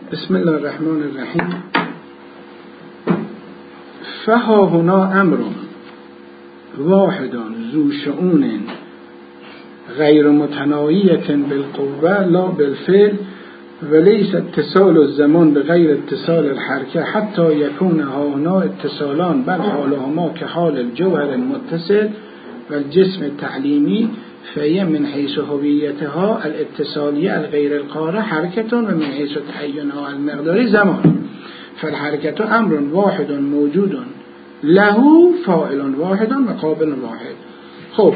بسم الله الرحمن الرحیم. فها هنا امر واحد ذو شؤون غیر متناهیة بالقوة لا بالفعل وليس اتصال الزمان بغیر اتصال الحرکه حتی یکون هنا اتصالان بل حالهما که حال الجوهر المتصل والجسم التعلیمی فهي من حيث هويتها الاتصالية الغير القارة حركة ومن حيث تعينها المقداري زمان فالحركة أمر واحد موجود له فاعل واحد و قابل واحد. خب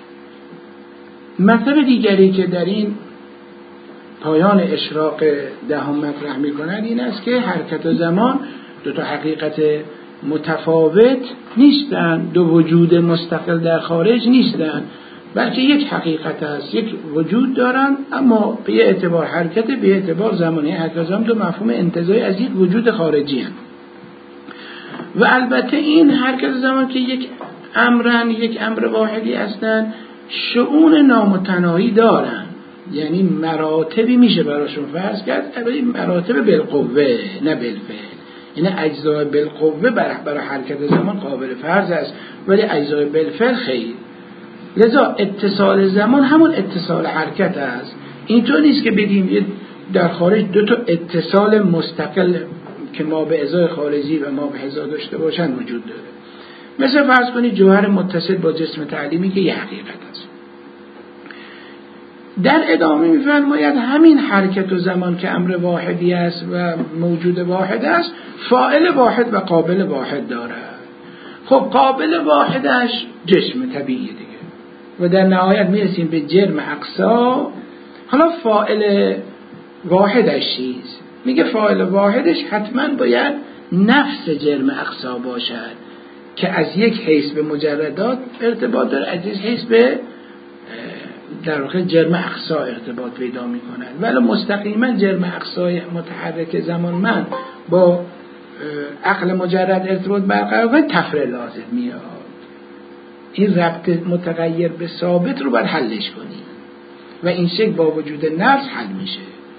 مطلب دیگری که در این پایان اشراق دهم مطرح می‌کند این است که حرکت و زمان دو تا حقیقت متفاوت نیستند، دو وجود مستقل در خارج نیستند، بلکه یک حقیقت است، یک وجود دارن اما به اعتبار حرکت به اعتبار زمانی حرکت زمان دو مفهوم انتزاعی از یک وجود خارجی هستند. و البته این حرکت زمان که یک امرن، یک امر واحدی هستند، شؤون نامتناهی دارن، یعنی مراتبی میشه براشون فرض کرد، ولی مراتب بالقوه نه بالفعل، یعنی اجزای بالقوه برای حرکت زمان قابل فرض است ولی اجزای بالفعل خیر. لذا اتصال زمان همون اتصال حرکت است. اینطور نیست که بگیم در خارج دو تا اتصال مستقل که ما به ازای خارجی و ما به ازا داشته باشن وجود داره. مثل فرض کنید جوهر متصل با جسم تعلیمی که یه حقیقت است. در ادامه می‌فرماید همین حرکت و زمان که امر واحدی است و موجود واحد است فاعل واحد و قابل واحد دارد. خب قابل واحدش جسم طبیعی دیگه و در نهایت میرسیم به جرم اقصا. حالا فاعل واحدش چیست؟ میگه فاعل واحدش حتما باید نفس جرم اقصا باشد که از یک حیث به مجردات ارتباط داره، از یک حیث به در واقع جرم اقصا ارتباط پیدا میکنن، ولی مستقیما جرم اقصای متحرک زمانمند با عقل مجرد ارتباط برقرار کنه تفره لازم میاد. این ربط متغیر به ثابت رو باید حلش کنی و این شکل با وجود نفس حل میشه.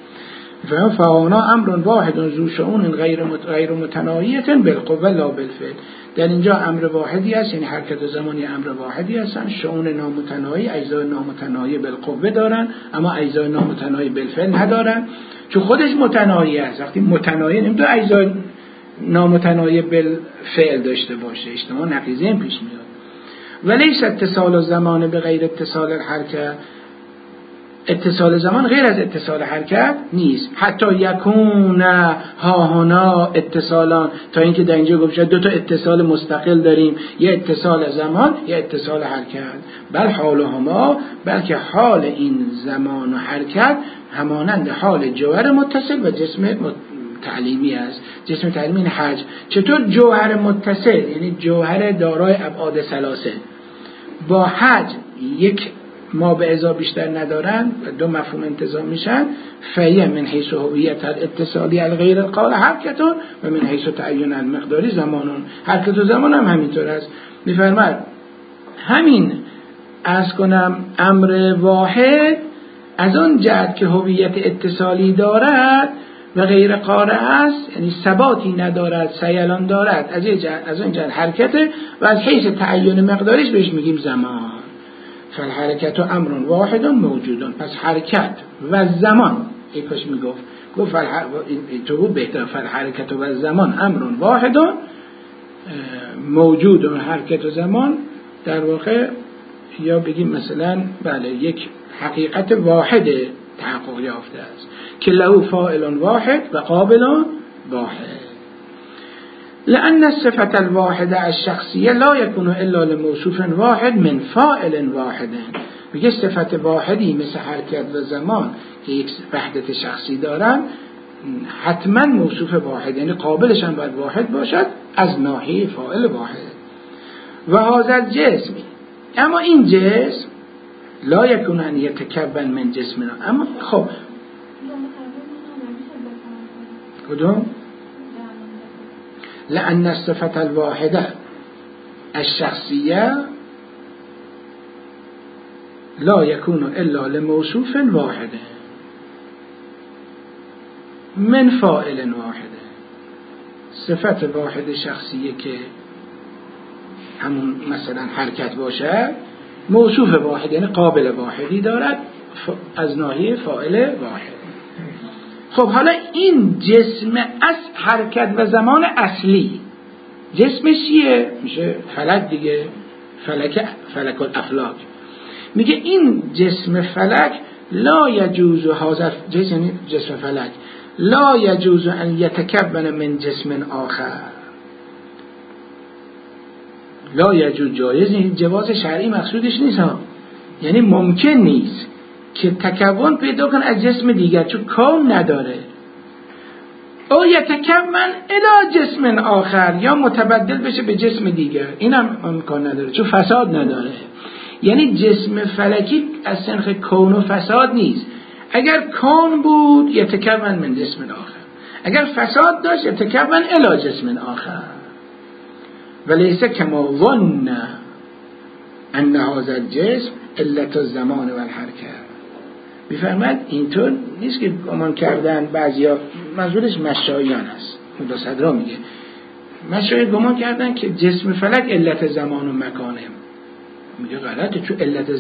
فهانا امر واحد ذو شؤون غیر متناهیة بالقوة لا بالفعل. در اینجا امر واحدی است، یعنی حرکت و زمانی امر واحدی هستن، شؤون نامتناهی اجزای نامتناهی بالقوه دارن اما اجزای نامتناهی بالفعل ندارن، چون خودش متناهی است. وقتی متناهی نمیتونه اجزای نامتناهی بالفعل داشته باشه، اجتماع نقیضی هم پیش میاد. ولیس اتصال الزمان به غیر اتصال الحرکه، اتصال زمان غیر از اتصال حرکت نیست. حتی یکون ها هنا اتصالان، تا اینکه در اینجا گفت دو تا اتصال مستقل داریم، یه اتصال زمان یه اتصال حرکت، بل حالهما، بلکه حال این زمان و حرکت همانند حال جوهر متصل و جسم تعلیمی است. جسم تعلیمی این حجم. چطور جوهر متصل یعنی جوهر دارای ابعاد ثلاثه با حجم یک ما به ازا بیشتر ندارن و دو مفهوم انتزاع میشن، فهیه من حیث هویت الاتصالی الغیر القال حرکتون و من حیث تعین المقداری زمانون. حرکت و زمان هم همینطور است. میفرماید همین از کنم امر واحد از آن جهت که هویت اتصالی دارد و غیر قاره است، یعنی ثباتی ندارد، سیلان دارد، از آن جهت حرکته و از حیث تعین مقداریش بهش میگیم زمان. فالحرکت امر واحد موجود. پس حرکت و زمان یکاش گفت تو بود بهتر، فالحرکت و زمان امر واحد موجود. حرکت و زمان در واقع یا بگیم مثلا بله یک حقیقت واحد تحقق یافته است که له فاعل واحد و قابل واحد. لأن الصفة الواحدة الشخصية لا يكون إلا لموصوف واحد من فاعل واحد. میگه صفت واحدی مثل حرکت و زمان که یک وحدت شخصی دارن حتما موصوف واحد، یعنی قابلش هم باید واحد باشد از ناحیه فاعل واحد. و هذا الجسم، اما این جسم لا يكون ان يتكون من جسمنا. اما خب کدوم؟ لأن الصفة الواحدة الشخصية لا يكون إلا لموصوف واحد. من فاعل واحده. صفت واحد شخصیه که همون مثلا حرکت باشه، موصوف واحد یعنی قابل واحدی دارد از ناحیه فاعل واحد. خب حالا این جسم از حرکت و زمان اصلی جسمش چیه؟ میشه فلک دیگه، فلک الافلاک. میگه این جسم فلک لا یجوز هذا جسم فلک لا یجوز ان یتکون من جسم آخر. لا یجوز جایز نیست، جواز شرعی مقصودش نیست ها، یعنی ممکن نیست که تکون پیدا کن از جسم دیگر چون کون نداره. او یتکون الی جسم آخر، یا متبدل بشه به جسم دیگر، اینم امکان نداره چون فساد نداره. یعنی جسم فلکی از سنخ کون و فساد نیست. اگر کون بود یتکون من جسم آخر، اگر فساد داشت یتکون الی جسم آخر. ولیس کما ظن ان هذا الجسم علت الزمان و الحرکت. میفرماد اینطور نیست که گمان کردن بعضیا، منظورش مشایان است، خدا صدرا میگه مشایان گمان کردن که جسم فلک علت زمان و مکانه. میگه غلطه، چون علت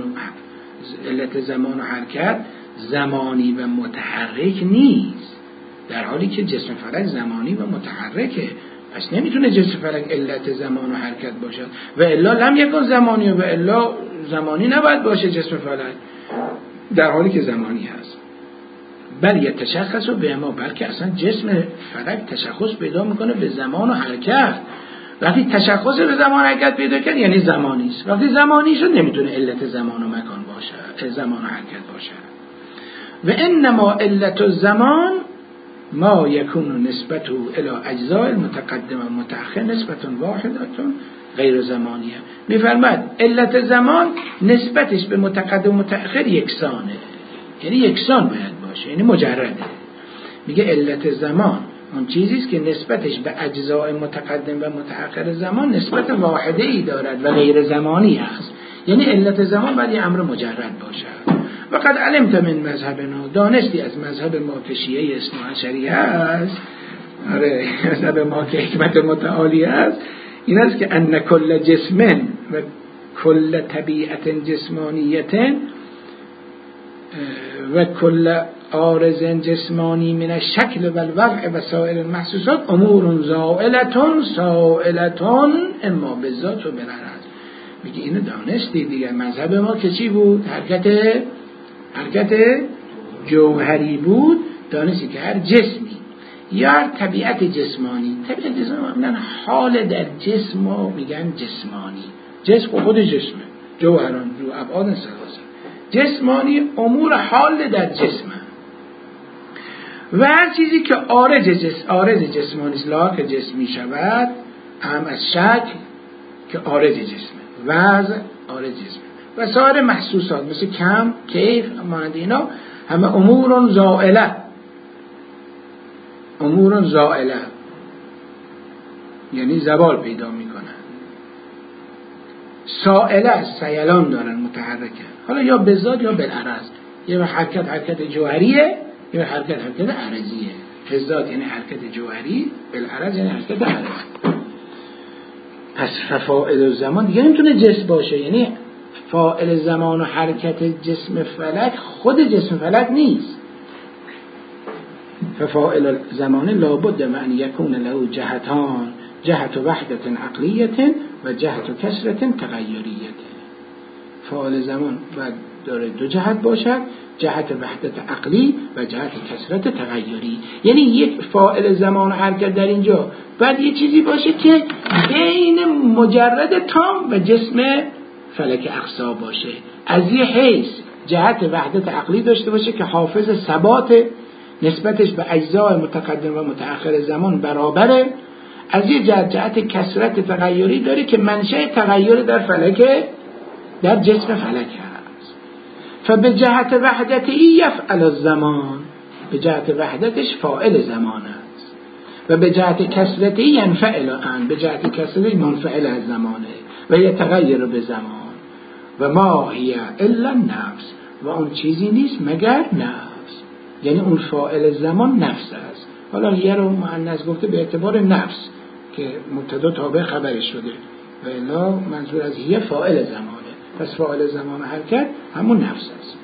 زمان و حرکت زمانی و متحرک نیست، در حالی که جسم فلک زمانی و متحرکه. پس نمیتونه جسم فلک علت زمان و حرکت باشد و الا لم یکن زمانی و الا زمانی نباید باشه جسم فلک، در حالی که زمانی هست. بل یتشخص به ما، بلکه اصلا جسم فلک تشخص پیدا میکنه به زمان و حرکت. وقتی تشخص به زمان و حرکت پیدا کرد یعنی زمانی است. وقتی زمانی شد نمیتونه علت زمان و مکان باشه، زمان و حرکت باشه. و انما علت الزمان ما یکون نسبته الی اجزاء المتقدم و متأخر نسبت واحدة غیر زمانیه. میفرماد علت زمان نسبتش به متقدم و متأخر یکسانه، یعنی یکسان باید باشه، یعنی مجرده. میگه علت زمان اون چیزی است که نسبتش به اجزاء متقدم و متأخر زمان نسبت واحده ای دارد و غیر زمانی است، یعنی علت زمان باید یه امر مجرد باشد. وقد علمت من مذهبنا، دانستی از مذهب ما که شیعه اثنا عشری است، آره مذهب ما که حکمت متعالی است، این است که ان کل جسم و کل طبیعت جسمانیت و کل عارض جسمانی من الشکل و الوضع و سایر المحسوسات امور زائلتون سائلتون اما بالذات و بالعرض. میگه اینو دانستی دیگه. مذهب ما که چی بود؟ حرکت جوهری بود. دانستی که هر جسمی یا طبیعت جسمانی، طبیعت جسمانی حال در جسم رو میگن جسمانی. جسم خود جسمه، جوهران رو ابعاد ثلاثه. جسمانی امور حال در جسمه و هر چیزی که عارض جسمانی است لاک جسمی شود، هم از شکل که عارض جسمه، وضع عارض جسمه و سایر محسوسات مثل کم، کیف، مانند اینا همه امور زائله یعنی زوال پیدا میکنن. سائله سیلان دارن، متحرکه، حالا یا به ذات یا بالعرض. یه حرکت جوهریه، یه حرکت عرضیه. به ذات یعنی حرکت جوهری، بالعرض یعنی حرکت عرضی. پس فاعل زمان دیگه نمیتونه جسم باشه، یعنی فاعل زمان و حرکت جسم فلک خود جسم فلک نیست. ففاعل زمان لابد من یکون له جهتان، جهت وحدت عقلیت و جهت کسرت تغیریت. فاعل زمان باید داره دو جهت باشد، جهت وحدت عقلی و جهت کسرت تغیری. یعنی یک فاعل زمان و حرکت در اینجا باید یه چیزی باشه که بین مجرد تام و جسم فلک اقصا باشه. از یه حیث جهت وحدت عقلی داشته باشه که حافظ ثبات نسبتش به اجزای متقدم و متأخر زمان برابره. از یه جهت کسرت تغیری داره که منشأ تغییر در جسم فلک هست. فبه جهت وحدتی یفعل الزمان، به جهت وحدتش فاعل زمان است و به جهت کسرتی ینفعل آن، به جهت کسرتی منفعل از زمانه و یتغیر به زمان. و ما هی الا نفس، و اون چیزی نیست مگر نفس. یعنی اون فاعل زمان نفس است. حالا یه رو مؤنث گفته به اعتبار نفس که مبتدا تابع خبرش شده و الا منظور از یه فاعل زمانه. پس فاعل زمان و حرکت همون نفس است.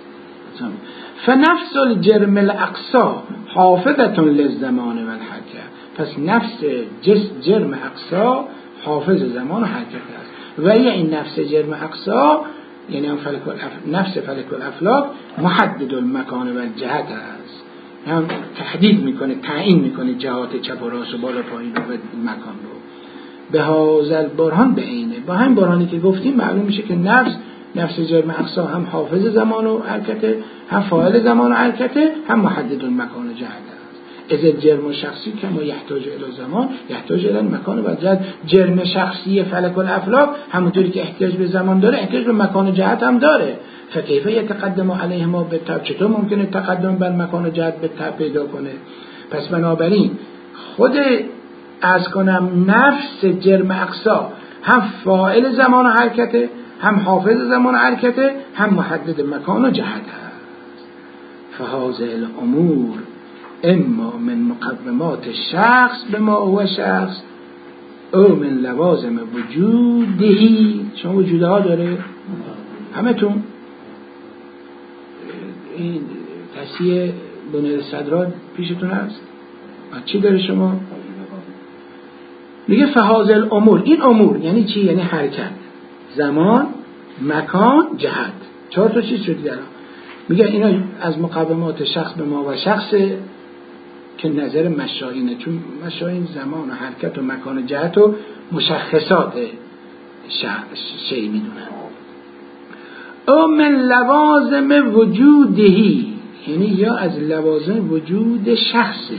فنفس الجرم الاقصا حافظة للزمان و الحرکت. پس نفس جرم اقصا حافظ زمان و حرکت است. و این نفس جرم اقصا یعنی نفس فلک الافلاک محدد المکان و الجهت است. هم تحدید میکنه، تعیین میکنه جهات چپ و راست و بالا پایین و مکان رو. به هازل برهان به عینه. با هم برهانی که گفتیم معلوم میشه که نفس جرم اقصا هم حافظ زمان و حرکته، هم فاعل زمان و حرکته، هم محدد المکان و جهت است. از جرم شخصی که ما یحتاج الی زمان یحتاج الی مکان و جهت. جرم شخصی فلک الافلاک همونطوری که احتیاج به زمان داره احتیاج به مکان و جهت هم داره. فکیف یتقدم علیهما بالتبع. چطور ممکنه تقدم بر مکان و جهت بالتبع پیدا کنه؟ پس بنابراین خود از کنم نفس جرم اقصا هم فاعل زمان و حرکته، هم حافظ زمان و حرکته، هم محدد مکان و جهت است. فهذه الامور اما من مقومات شخص به ما هو شخص او من لوازم وجودهی. شما وجوده ها داره؟ همه تون این تصحیح بنیاد صدرات پیشتون هست؟ چی داره شما؟ میگه فهذه الامور. این امور یعنی چی؟ یعنی حرکت، زمان، مکان، جهت. 4 تا چیز شد الان. میگه اینا از مقومات شخص به ما و شخص که نظر مشایینه، چون مشاین زمان و حرکت و مکان و جهت و مشخصات شیء میدونن. او من لوازم وجودهی، یعنی یا از لوازم وجود شخصه.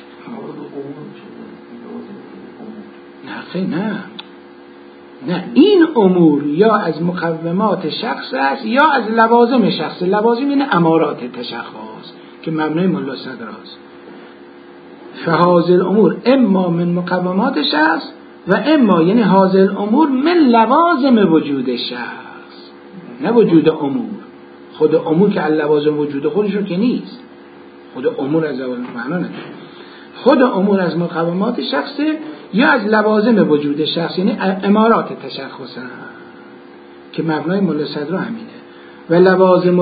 نه این امور یا از مقومات شخص است یا از لوازم شخص. لوازم این امارات تشخص که مبنای ملا صدراست. فهذه الامور اما من مقومات شخص و اما یعنی هذه الامور من لوازم وجود شخص، نه وجود امور. خود امور که لوازم وجود خودشون که نیست. خود امور از لوازم معنا نداره. خود امور از مقومات شخصه یا از لوازم وجود شخص، یعنی امارات تشخص که مبنای ملا صدرا همینه. و لوازم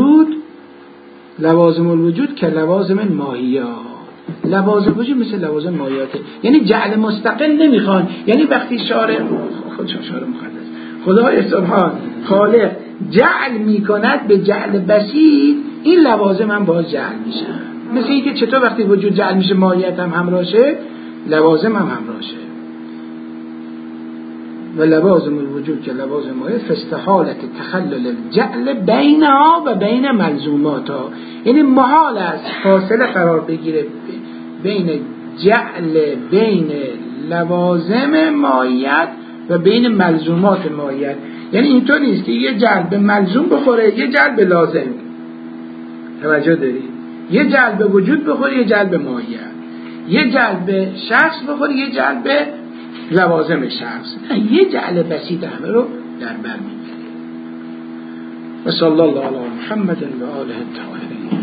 الوجود که لوازم ماهیات. لوازم وجود مثل لوازم ماهیاته، یعنی جعل مستقل نمیخوان. یعنی وقتی خودشون شعر مقدس خدای سبحان خالق جعل میکند به جعل بسیط، این لوازم هم باز جعل میشن. مثل اینکه چطور وقتی وجود جعل میشه ماهیت هم همراهشه، لوازم هم همراهشه. و لوازم الوجود که لوازم ماهیت فاستحالت تخلل الجعل بینها و بین ملزوماتها. یعنی محال است فاصله قرار بگیره بین جعل بین لوازم ماهیت و بین ملزومات ماهیت. یعنی اینطور نیست که یه جعل به ملزوم بخوره یه جعل به لازم. توجه داری؟ یه جعل به وجود بخوره یه جعل به ماهیت، یه جعل به شخص بخوره یه جعل به لوازم شخص. یه جعل بسیط همه رو در بر میگیره. و صلی الله علی محمد و آله الطاهرین.